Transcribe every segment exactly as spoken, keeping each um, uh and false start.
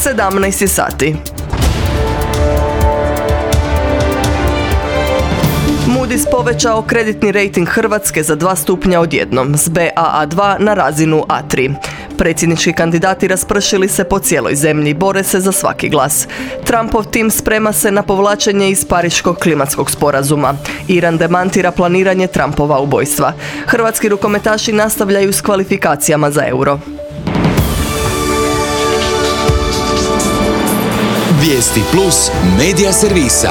sedamnaest sati. Moody's povećao kreditni rejting Hrvatske za dva stupnja odjednom, s B A A dva na razinu A tri. Predsjednički kandidati raspršili se po cijeloj zemlji, bore se za svaki glas. Trumpov tim sprema se na povlačenje iz Pariškog klimatskog sporazuma. Iran demantira planiranje Trumpova ubojstva. Hrvatski rukometaši nastavljaju s kvalifikacijama za euro. Vijesti plus medija servisa.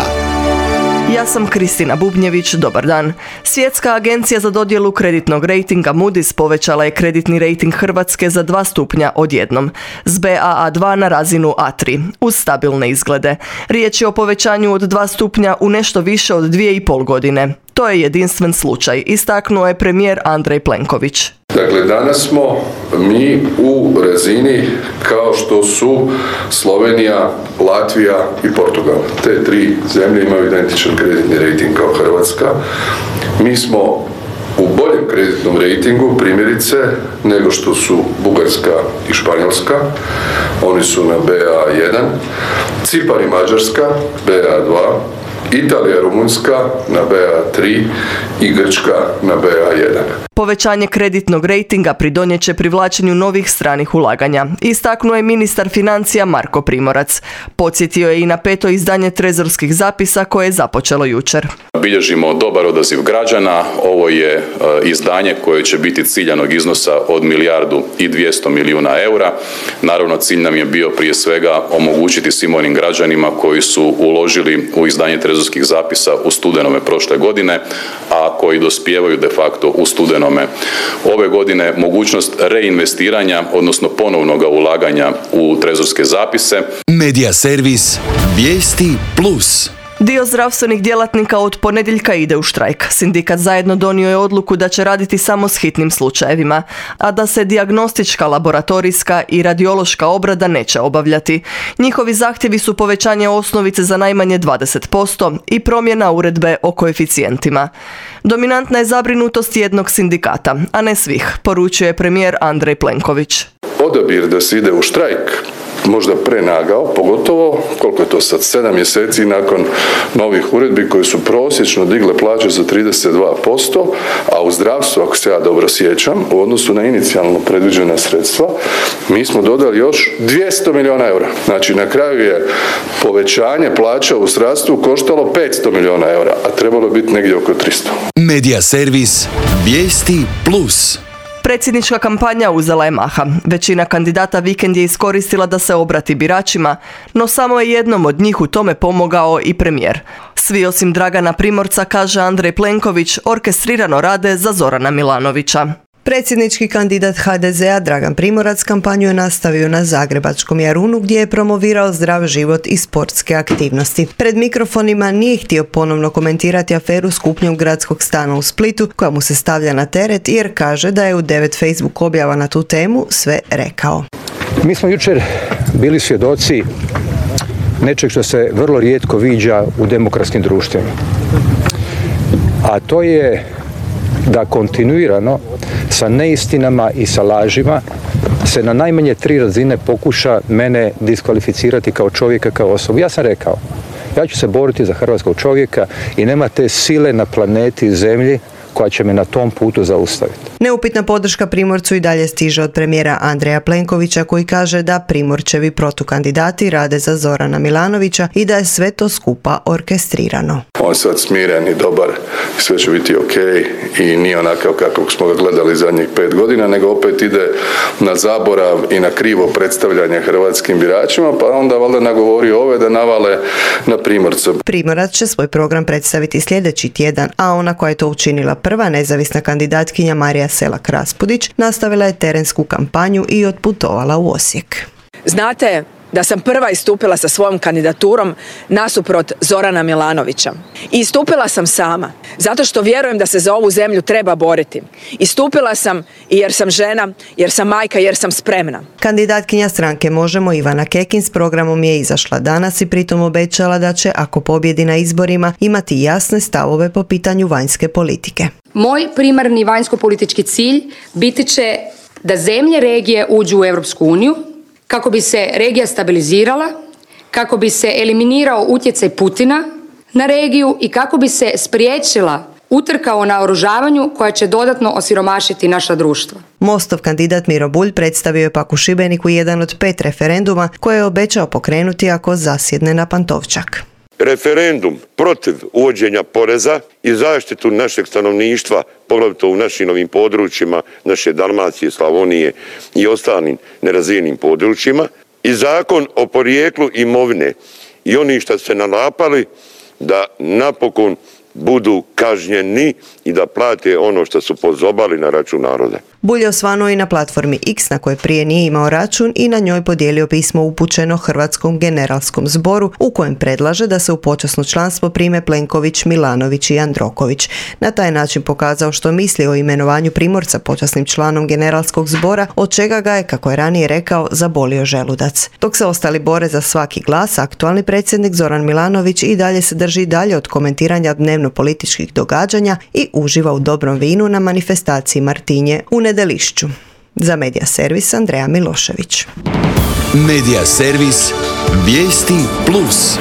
Ja sam Kristina Bubnjević, dobar dan. Svjetska agencija za dodjelu kreditnog rejtinga Moody's povećala je kreditni rejting Hrvatske za dva stupnja odjednom, s B A A dva na razinu A tri, uz stabilne izglede. Riječ je o povećanju od dva stupnja u nešto više od dvije i pol godine. To je jedinstven slučaj, istaknuo je premijer Andrej Plenković. Dakle, danas smo mi u razini kao što su Slovenija, Latvija i Portugal. Te tri zemlje imaju identičan kreditni rejting kao Hrvatska. Mi smo u boljem kreditnom rejtingu, primjerice, nego što su Bugarska i Španjolska. Oni su na B A jedan, Cipar i Mađarska B A dva, Italija i Rumunjska na B A tri i Grčka na B A jedan. Povećanje kreditnog rejtinga pridonijet će privlačenju novih stranih ulaganja, istaknuo je ministar financija Marko Primorac. Podsjetio je i na peto izdanje trezorskih zapisa koje je započelo jučer. Bilježimo dobar odaziv građana. Ovo je izdanje koje će biti ciljanog iznosa od milijardu i dvjesto milijuna eura. Naravno, cilj nam je bio prije svega omogućiti svim onim građanima koji su uložili u izdanje trezorskih zapisa u studenome prošle godine, a koji dospijevaju de facto u studenome ove godine, mogućnost reinvestiranja, odnosno ponovnog ulaganja u trezorske zapise. Medija servis Vijesti plus. Dio zdravstvenih djelatnika od ponedjeljka ide u štrajk. Sindikat Zajedno donio je odluku da će raditi samo s hitnim slučajevima, a da se dijagnostička, laboratorijska i radiološka obrada neće obavljati. Njihovi zahtjevi su povećanje osnovice za najmanje dvadeset posto i promjena uredbe o koeficijentima. Dominantna je zabrinutost jednog sindikata, a ne svih, poručuje premijer Andrej Plenković. Odabir da se ide u štrajk možda prenagao, pogotovo, koliko je to sad, sedam mjeseci nakon novih uredbi koje su prosječno digle plaće za trideset dva posto, a u zdravstvu, ako se ja dobro sjećam, u odnosu na inicijalno predviđena sredstva, mi smo dodali još dvjesto milijuna eura. Znači, na kraju je povećanje plaća u zdravstvu koštalo petsto milijuna eura, a trebalo biti negdje oko tristo. Medija servis Vijesti plus. Predsjednička kampanja uzela je maha. Većina kandidata vikend je iskoristila da se obrati biračima, no samo je jednom od njih u tome pomogao i premijer. Svi osim Dragana Primorca, kaže Andrej Plenković, orkestrirano rade za Zorana Milanovića. Predsjednički kandidat H D Z-a Dragan Primorac kampanju je nastavio na zagrebačkom Jarunu gdje je promovirao zdrav život i sportske aktivnosti. Pred mikrofonima nije htio ponovno komentirati aferu s kupnjom gradskog stana u Splitu koja mu se stavlja na teret jer kaže da je u devet Facebook objava na tu temu sve rekao. Mi smo jučer bili svjedoci nečeg što se vrlo rijetko viđa u demokratskim društvima. A to je da kontinuirano sa neistinama i sa lažima se na najmanje tri razine pokuša mene diskvalificirati kao čovjeka, kao osobu. Ja sam rekao, ja ću se boriti za hrvatskog čovjeka i nema te sile na planeti Zemlji koja će me na tom putu zaustaviti. Neupitna podrška Primorcu i dalje stiže od premijera Andreja Plenkovića koji kaže da Primorčevi protukandidati rade za Zorana Milanovića i da je sve to skupa orkestrirano. On je sad smiren i dobar, sve će biti ok i nije onakav kakvog smo ga gledali zadnjih pet godina, nego opet ide na zaborav i na krivo predstavljanje hrvatskim biračima, pa onda valjda nagovori ove da navale na Primorca. Primorac će svoj program predstaviti sljedeći tjedan, a ona koja je to učinila prva, nezavisna kandidatkinja Marija Selak-Raspudić, nastavila je terensku kampanju i otputovala u Osijek. Znate da sam prva istupila sa svojom kandidaturom nasuprot Zorana Milanovića. I istupila sam sama, zato što vjerujem da se za ovu zemlju treba boriti. Istupila sam i jer sam žena, jer sam majka, jer sam spremna. Kandidatkinja stranke Možemo Ivana Kekin s programom je izašla danas i pritom obećala da će, ako pobjedi na izborima, imati jasne stavove po pitanju vanjske politike. Moj primarni vanjsko-politički cilj biti će da zemlje regije uđu u Europsku uniju, kako bi se regija stabilizirala, kako bi se eliminirao utjecaj Putina na regiju i kako bi se spriječila utrka o naoružavanju koja će dodatno osiromašiti naša društva. Mostov kandidat Miro Bulj predstavio je pak u Šibeniku jedan od pet referenduma koje je obećao pokrenuti ako zasjedne na Pantovčak. Referendum protiv uvođenja poreza i zaštitu našeg stanovništva, poglavito u našim ovim područjima, naše Dalmacije, Slavonije i ostalim nerazvijenim područjima, i zakon o porijeklu imovine i oni što se nalapali da napokon budu kažnjeni i da plate ono što su pozobali na račun naroda. Bulj je osvanuo i na platformi X na kojoj prije nije imao račun i na njoj podijelio pismo upućeno Hrvatskom generalskom zboru u kojem predlaže da se u počasno članstvo prime Plenković, Milanović i Jandroković. Na taj način pokazao što misli o imenovanju Primorca počasnim članom generalskog zbora, od čega ga je, kako je ranije rekao, zabolio želudac. Dok se ostali bore za svaki glas, aktualni predsjednik Zoran Milanović i dalje se drži dalje od komentiranja dnevno političkih događanja i uživa u dobrom vinu na manifestaciji Martinje u Nedelišću. Za Medija servis Andreja Milošević. Medija servis Vijesti plus.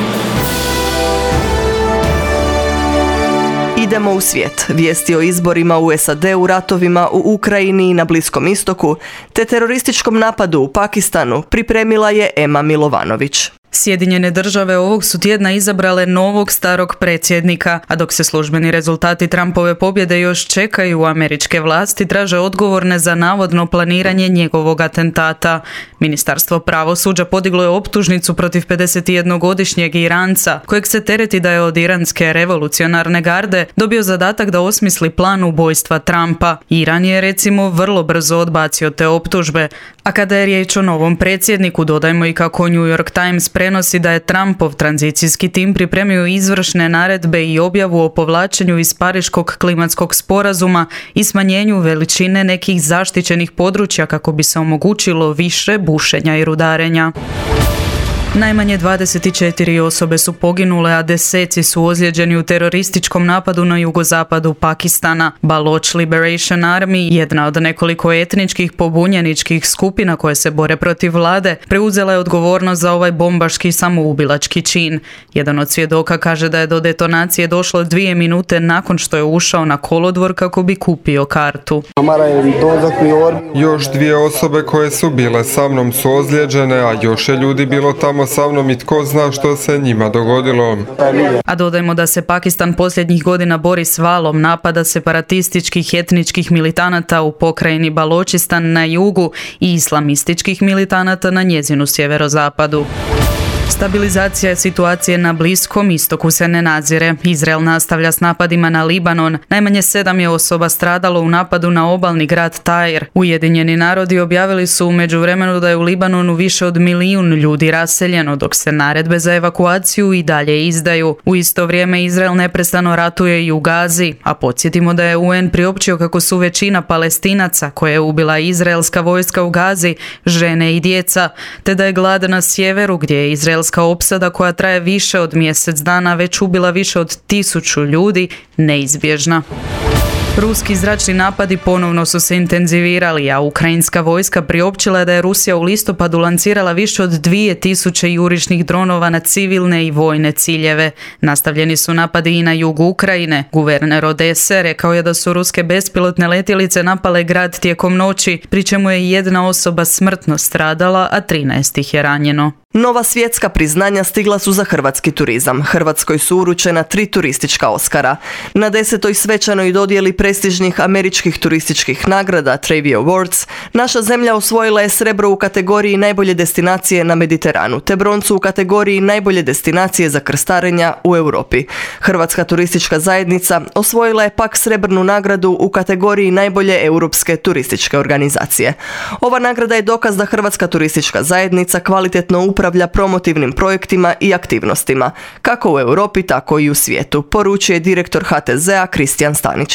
Idemo u svijet. Vijesti o izborima u S A D-u, ratovima u Ukrajini i na Bliskom istoku, te terorističkom napadu u Pakistanu pripremila je Ema Milovanović. Sjedinjene države ovog su tjedna izabrale novog starog predsjednika, a dok se službeni rezultati Trumpove pobjede još čekaju, američke vlasti traže odgovorne za navodno planiranje njegovog atentata. Ministarstvo pravosuđa podiglo je optužnicu protiv pedesetjednogodišnjeg Iranca, kojeg se tereti da je od iranske revolucionarne garde dobio zadatak da osmisli plan ubojstva Trumpa. Iran je, recimo, vrlo brzo odbacio te optužbe. A kada je riječ o novom predsjedniku, dodajmo i kako New York Times prenosi da je Trumpov tranzicijski tim pripremio izvršne naredbe i objavu o povlačenju iz Pariškog klimatskog sporazuma i smanjenju veličine nekih zaštićenih područja kako bi se omogućilo više bušenja i rudarenja. Najmanje dvadeset četiri osobe su poginule, a deseci su ozlijeđeni u terorističkom napadu na jugozapadu Pakistana. Baloch Liberation Army, jedna od nekoliko etničkih pobunjeničkih skupina koje se bore protiv vlade, preuzela je odgovornost za ovaj bombaški samoubilački čin. Jedan od svjedoka kaže da je do detonacije došlo dvije minute nakon što je ušao na kolodvor kako bi kupio kartu. Još dvije osobe koje su bile sa mnom su ozlijeđene, a još je ljudi bilo tamo sa mnom i tko zna što se njima dogodilo. A dodajmo da se Pakistan posljednjih godina bori s valom napada separatističkih etničkih militanata u pokrajini Baločistan na jugu i islamističkih militanata na njezinu sjeverozapadu. Stabilizacija situacije na Bliskom istoku se ne nadzire. Izrael nastavlja s napadima na Libanon. Najmanje sedam je osoba stradalo u napadu na obalni grad Tair. Ujedinjeni narodi objavili su u međuvremenu da je u Libanonu više od milijun ljudi raseljeno, dok se naredbe za evakuaciju i dalje izdaju. U isto vrijeme Izrael neprestano ratuje i u Gazi, a podsjetimo da je U N priopćio kako su većina Palestinaca koje je ubila izraelska vojska u Gazi žene i djeca, te da je glad na sjeveru gdje je Izrael Izraelska opsada koja traje više od mjesec dana već ubila više od tisuću ljudi neizbježna. Ruski zračni napadi ponovno su se intenzivirali, a ukrajinska vojska priopćila je da je Rusija u listopadu lancirala više od dvije tisuće jurišnih dronova na civilne i vojne ciljeve. Nastavljeni su napadi i na jugu Ukrajine. Guverner Odese rekao je da su ruske bespilotne letjelice napale grad tijekom noći, pri čemu je jedna osoba smrtno stradala, a trinaest ih je ranjeno. Nova svjetska priznanja stigla su za hrvatski turizam. Hrvatskoj su uručena tri turistička Oskara. Na desetoj svečanoj dodjeli prestižnih američkih turističkih nagrada Trevi Awards naša zemlja osvojila je srebro u kategoriji najbolje destinacije na Mediteranu, te broncu u kategoriji najbolje destinacije za krstarenja u Europi. Hrvatska turistička zajednica osvojila je pak srebrnu nagradu u kategoriji najbolje europske turističke organizacije. Ova nagrada je dokaz da Hrvatska turistička zajednica kvalitetno upravlja upravlja promotivnim projektima i aktivnostima, kako u Europi, tako i u svijetu, poručuje direktor H T Z-a Kristijan Staničić.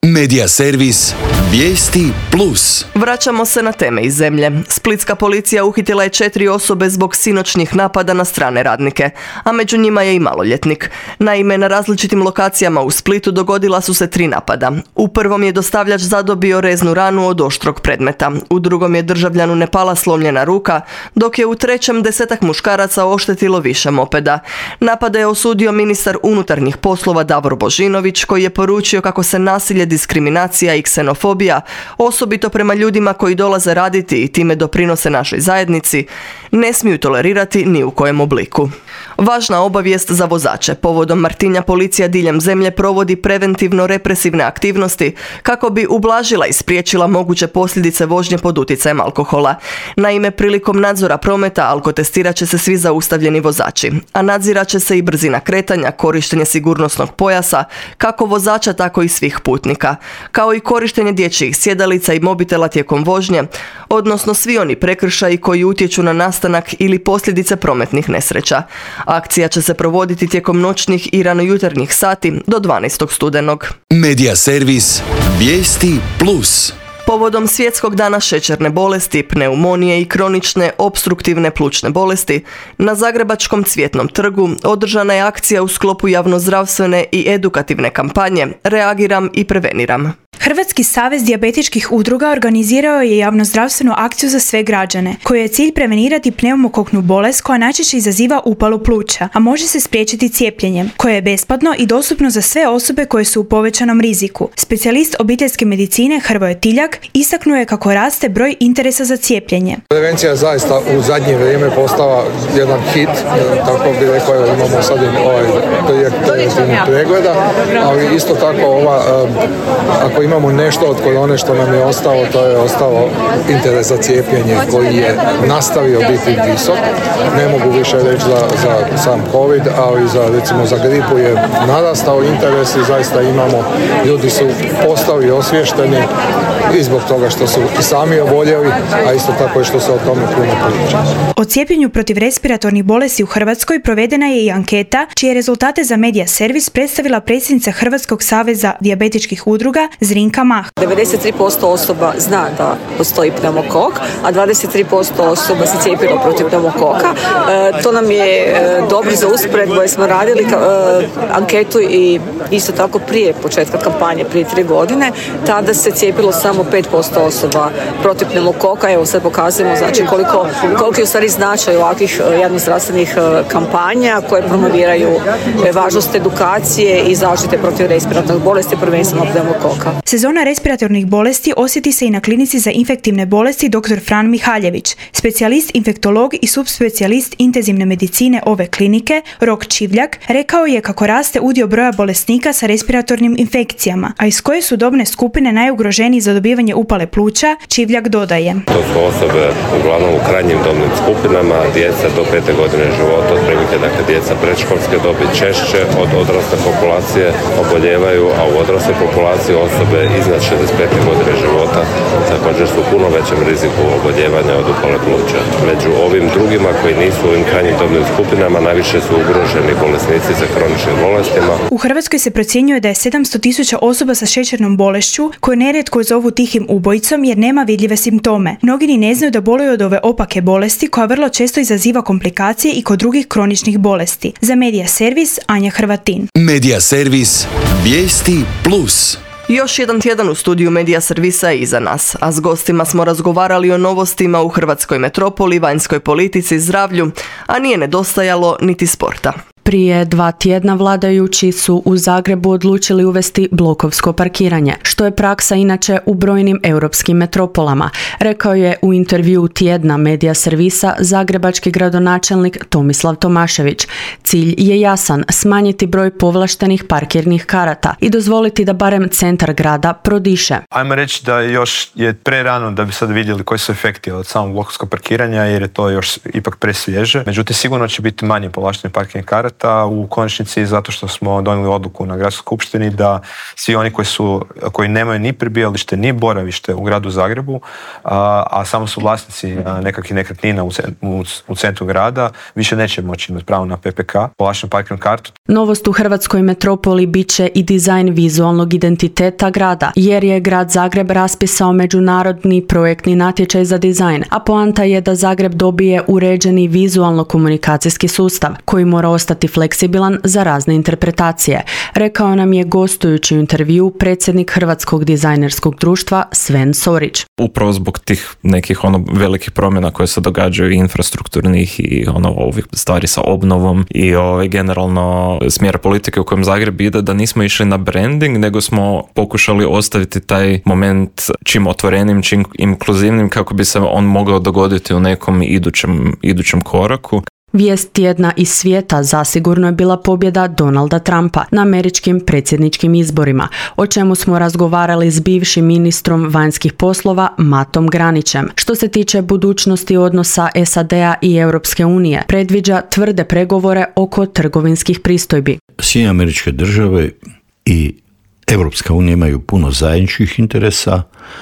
Medija servis Vijesti plus. Vraćamo se na teme iz zemlje. Splitska policija uhitila je četiri osobe zbog sinoćnih napada na strane radnike, a među njima je i maloljetnik. Naime, na različitim lokacijama u Splitu dogodila su se tri napada. U prvom je dostavljač zadobio reznu ranu od oštrog predmeta. U drugom je državljanu Nepala slomljena ruka, dok je u trećem desetak muškaraca oštetilo više mopeda. Napade je osudio ministar unutarnjih poslova Davor Božinović, koji je poručio kako se nasilje, diskriminacija i ksenofobija, osobito prema ljudima koji dolaze raditi i time doprinose našoj zajednici, ne smiju tolerirati ni u kojem obliku. Važna obavijest za vozače. Povodom Martinja policija diljem zemlje provodi preventivno-represivne aktivnosti kako bi ublažila i spriječila moguće posljedice vožnje pod utjecajem alkohola. Naime, prilikom nadzora prometa alkotestirat će se svi zaustavljeni vozači, a nadzirat će se i brzina kretanja, korištenje sigurnosnog pojasa, kako vozača tako i svih putnika, kao i korištenje dječjih sjedalica i mobitela tijekom vožnje, odnosno svi oni prekršaji koji utječu na nastanak ili posljedice prometnih nesreća. Akcija će se provoditi tijekom noćnih i ranojutarnjih sati do dvanaestog studenog. Medija servis Vijesti plus. Povodom Svjetskog dana šećerne bolesti, pneumonije i kronične opstruktivne plućne bolesti, na Zagrebačkom Cvjetnom trgu održana je akcija u sklopu javnozdravstvene i edukativne kampanje Reagiram i preveniram. Hrvatski savez dijabetičkih udruga organizirao je javnozdravstvenu akciju za sve građane, kojoj je cilj prevenirati pneumokoknu bolest koja najčešće izaziva upalu pluća, a može se spriječiti cijepljenjem, koje je besplatno i dostupno za sve osobe koje su u povećanom riziku. Specijalist obiteljske medicine Hrvoje Tiljak istaknuo je kako raste broj interesa za cijepljenje. Prevencija je zaista u zadnje vrijeme postala jedan hit, tako bi rekao, imamo sad ovaj projekt preventivnih pregleda, ali isto tako ova, ako imamo nešto od korone što nam je ostalo, to je ostalo interes za cijepljenje koji je nastavio biti visok. Ne mogu više reći za, za sam COVID, ali za, recimo za gripu je narastao interes i zaista imamo, ljudi su postali osviješteni i zbog toga što su i sami oboljeli, a isto tako i što se o tome puno priča. O cijepljenju protiv respiratornih bolesti u Hrvatskoj provedena je i anketa, čije rezultate za Medija servis predstavila predsjednica Hrvatskog saveza dijabetičkih udruga Zrinka Mah. devedeset tri posto osoba zna da postoji pneumokok, a dvadeset tri posto osoba se cijepilo protiv pneumokoka. E, to nam je e, dobro za usporedbu jer smo radili ka, e, anketu i isto tako prije početka kampanje, prije tri godine. Tada se cijepilo samo pet posto osoba protiv pneumokoka. Evo sad pokazujemo znači, koliko, koliko je u stvari značaj ovakvih javnozdravstvenih kampanja koje promoviraju važnost edukacije i zaštite protiv respiratornih bolesti, prvenstveno pneumokoka. Sezona respiratornih bolesti osjeti se i na klinici za infektivne bolesti dr. Fran Mihaljević, specijalist infektolog i subspecijalist intenzivne medicine ove klinike, Rok Čivljak, rekao je kako raste udio broja bolesnika sa respiratornim infekcijama, a iz koje su dobne skupine najugroženiji za dobivanje upale pluća. Čivljak dodaje: To su osobe uglavnom u krajnjim dobnim skupinama, djeca do pete godine života, otprilike dakle djeca predškolske dobi češće od odrasle populacije oboljevaju, a u odrasle populaciji osobe iznad šezdeset pete godine života također su u puno većem riziku oboljevanja od upale pluća. Među ovim drugima koji nisu u ovim krajnjim dobnim skupinama najviše su ugroženi bolesnici sa kroničnim bolestima. U Hrvatskoj se procjenjuje da je sedamsto tisuća osoba sa šećernom bolešću koje nerijetko zovu tihim ubojicom jer nema vidljive simptome. Mnogi ni ne znaju da boluju od ove opake bolesti koja vrlo često izaziva komplikacije i kod drugih kroničnih bolesti. Za Medija servis Anja Hrvatin. Medija servis Vijesti plus. Još jedan tjedan u studiju Medija servisa je iza nas, a s gostima smo razgovarali o novostima u hrvatskoj metropoli, vanjskoj politici, zdravlju, a nije nedostajalo niti sporta. Prije dva tjedna vladajući su u Zagrebu odlučili uvesti blokovsko parkiranje, što je praksa inače u brojnim europskim metropolama, rekao je u intervjuu tjedna Medija servisa zagrebački gradonačelnik Tomislav Tomašević. Cilj je jasan, smanjiti broj povlaštenih parkirnih karata i dozvoliti da barem centar grada prodiše. Ajmo reći da još je prerano da bi sad vidjeli koji su efekti od samog blokovskog parkiranja jer je to još ipak presvježe. Međutim, sigurno će biti manje povlaštenih parkirnih karata projekata u konačnici zato što smo donijeli odluku na gradskoj skupštini da svi oni koji su, koji nemaju ni prebivalište ni boravište u gradu Zagrebu, a, a samo su vlasnici nekakvih nekretnina u, u, u centru grada, više neće moći imati pravo na P P K, povlaštenu parkirnu kartu. Novost u hrvatskoj metropoli bit će i dizajn vizualnog identiteta grada, jer je grad Zagreb raspisao međunarodni projektni natječaj za dizajn, a poanta je da Zagreb dobije uređeni vizualno-komunikacijski sustav, koji mora ostati fleksibilan za razne interpretacije, rekao nam je gostujući u intervju predsjednik Hrvatskog dizajnerskog društva Sven Sorić. Upravo zbog tih nekih ono velikih promjena koje se događaju, infrastrukturnih i ono ovih stvari sa obnovom i ovaj generalno smjer politike u kojem Zagreb ide, da nismo išli na branding, nego smo pokušali ostaviti taj moment čim otvorenim, čim inkluzivnim, kako bi se on mogao dogoditi u nekom idućem, idućem koraku. Vijest tjedna iz svijeta zasigurno je bila pobjeda Donalda Trumpa na američkim predsjedničkim izborima, o čemu smo razgovarali s bivšim ministrom vanjskih poslova Mattom Granićem. Što se tiče budućnosti odnosa S A D-a i Europske unije, predviđa tvrde pregovore oko trgovinskih pristojbi. Sjedinjene Američke Države i Europska unija imaju puno zajedničkih interesa,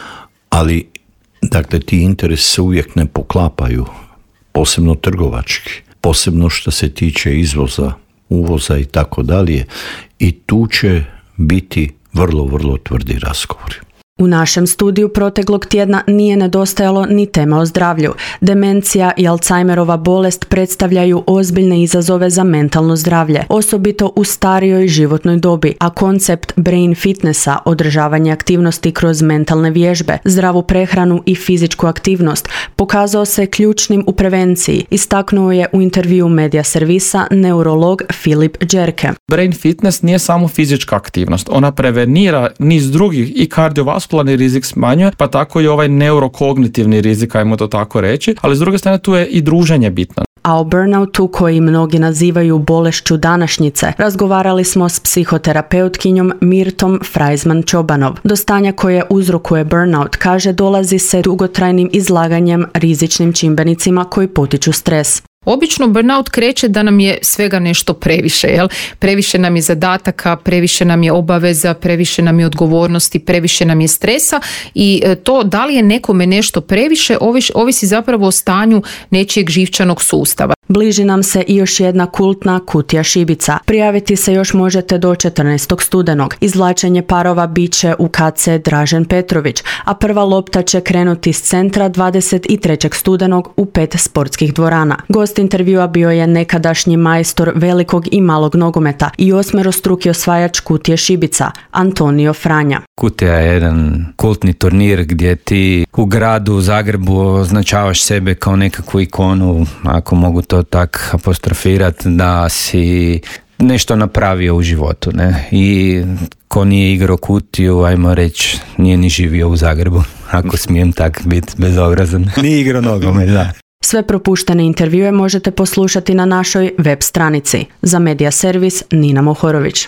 ali dakle ti interesi se uvijek ne poklapaju, posebno trgovački, posebno što se tiče izvoza, uvoza i tako dalje, i tu će biti vrlo, vrlo tvrdi razgovori. U našem studiju proteklog tjedna nije nedostajalo ni tema o zdravlju. Demencija i Alzheimerova bolest predstavljaju ozbiljne izazove za mentalno zdravlje, osobito u starijoj životnoj dobi, a koncept brain fitnessa, održavanje aktivnosti kroz mentalne vježbe, zdravu prehranu i fizičku aktivnost, pokazao se ključnim u prevenciji, istaknuo je u intervju Medija servisa neurolog Filip Đerke. Brain fitness nije samo fizička aktivnost, ona prevenira niz drugih i kardiovaskularnih rizik smanjuje, pa tako i ovaj neurokognitivni rizik, ajmo to tako reći, ali s druge strane tu je i druženje bitno. A o burnoutu, koji mnogi nazivaju bolešću današnjice, razgovarali smo s psihoterapeutkinjom Mirtom Freizman-Čobanov. Do stanja koje uzrokuje burnout, kaže, dolazi se dugotrajnim izlaganjem rizičnim čimbenicima koji potiču stres. Obično burnout kreće da nam je svega nešto previše, jel? Previše nam je zadataka, previše nam je obaveza, previše nam je odgovornosti, previše nam je stresa i to da li je nekome nešto previše ovisi zapravo o stanju nečijeg živčanog sustava. Bliži nam se i još jedna kultna kutija šibica. Prijaviti se još možete do četrnaestog studenog. Izvlačenje parova bit će u K C Dražen Petrović, a prva lopta će krenuti s centra dvadeset trećeg studenog u pet sportskih dvorana. Gost intervjua bio je nekadašnji majstor velikog i malog nogometa i osmerostruki osvajač kutije šibica, Antonio Franja. Kutija je jedan kultni turnir gdje ti u gradu u Zagrebu označavaš sebe kao nekakvu ikonu, ako mogu to tak apostrofirati, da si nešto napravio u životu, ne? I ko nije igrao kutiju, ajmo reći, nije ni živio u Zagrebu, ako smijem tak biti bezobrazan. Nije igrao nogomet, da. Sve propuštene intervjue možete poslušati na našoj web stranici. Za Medija servis Nina Mohorović.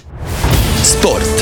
Sport.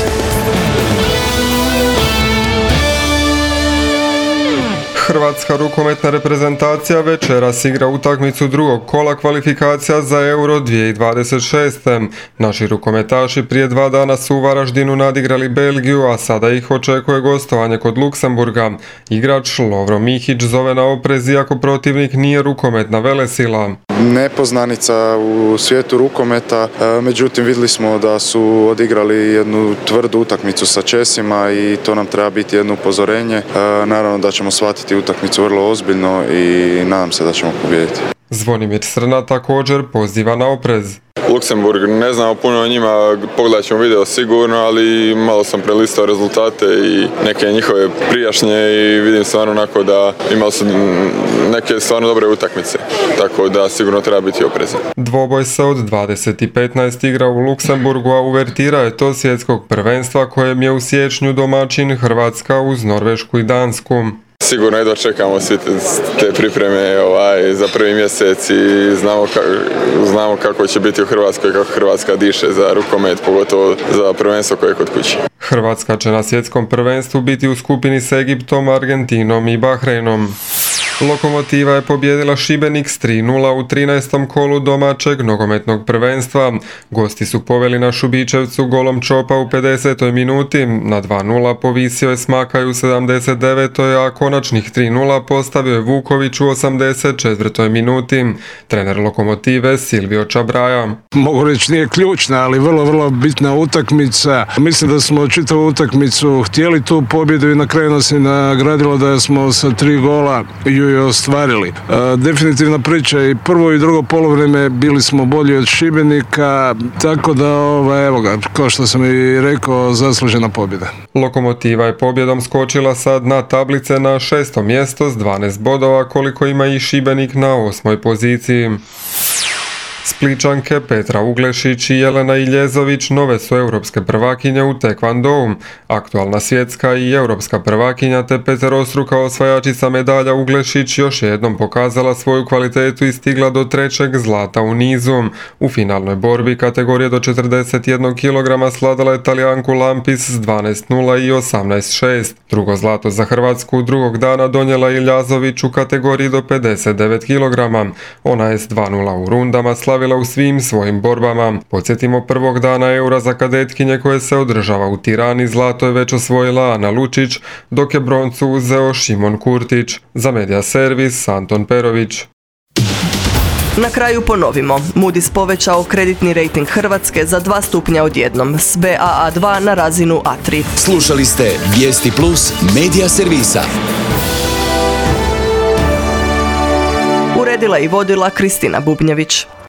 Hrvatska rukometna reprezentacija večeras igra utakmicu drugog kola kvalifikacija za Euro dvije tisuće dvadeset šest. Naši rukometaši prije dva dana su u Varaždinu nadigrali Belgiju, a sada ih očekuje gostovanje kod Luksemburga. Igrač Lovro Mihić zove na oprez, iako protivnik nije rukometna velesila. Nepoznanica u svijetu rukometa, međutim vidjeli smo da su odigrali jednu tvrdu utakmicu sa Česima i to nam treba biti jedno upozorenje. Naravno da ćemo shvatiti utakmicu vrlo ozbiljno i nadam se da ćemo pobijediti. Zvonimir Srna također poziva na oprez. Luksemburg, ne znamo puno o njima, pogledat ćemo video sigurno, ali malo sam prelistao rezultate i neke njihove prijašnje i vidim stvarno onako da imali su neke stvarno dobre utakmice, tako da sigurno treba biti oprezan. Dvoboj se od dvadeset petnaest igra u Luksemburgu, a uvertira je to svjetskog prvenstva kojem je u siječnju domaćin Hrvatska uz Norvešku i Dansku. Sigurno jedva čekamo svi te pripreme ovaj, za prvi mjesec i znamo, ka, znamo kako će biti u Hrvatskoj, kako Hrvatska diše za rukomet, pogotovo za prvenstvo koje je kod kuće. Hrvatska će na svjetskom prvenstvu biti u skupini s Egiptom, Argentinom i Bahreinom. Lokomotiva je pobijedila Šibenik s tri nula u trinaestom kolu domaćeg nogometnog prvenstva. Gosti su poveli na Šubićevcu golom Čopa u pedesetoj minuti, na dva nula povisio je Smakaj u sedamdeset devetoj a konačnih tri nula postavio je Vuković u osamdeset četvrtoj minuti. Trener Lokomotive Silvio Čabraja. Mogu reći nije ključna, ali vrlo, vrlo bitna utakmica. Mislim da smo čitavu utakmicu htjeli tu pobjedu i na kraju nas je nagradilo da smo sa tri gola ju i ostvarili. E, definitivna priča i prvo i drugo poluvreme bili smo bolji od Šibenika, tako da ovaj, evo ga, kao što sam i rekao, zaslužena pobjeda. Lokomotiva je pobjedom skočila sad na tablice na šesto mjesto s dvanaest bodova koliko ima i Šibenik na osmoj poziciji. Spličanke Petra Uglešić i Jelena Iljezović nove su europske prvakinje u tekvandou. Aktualna svjetska i europska prvakinja te peterostruka osvajačica medalja Uglešić još jednom pokazala svoju kvalitetu i stigla do trećeg zlata u nizu. U finalnoj borbi kategorije do četrdeset jedan kilograma sladala je Talijanku Lampis s dvanaest nula i osamnaest šest. Drugo zlato za Hrvatsku drugog dana donijela Iljazović u kategoriji do pedeset devet kilograma. Ona je s dva nula u rundama slavila u svim svojim borbama. Podsjetimo, prvog dana eura za kadetkinje koje se održava u Tirani zlato je već osvojila Ana Lučić, dok je broncu uzeo Šimon Kurtić. Za Media Servis Anton Perović. Na kraju ponovimo. Moody's povećao kreditni rejting Hrvatske za dva stupnja odjednom, s B A A dva na razinu A tri. Slušali ste Vijesti Plus Media Servisa. Uredila i vodila Kristina Bubnjević.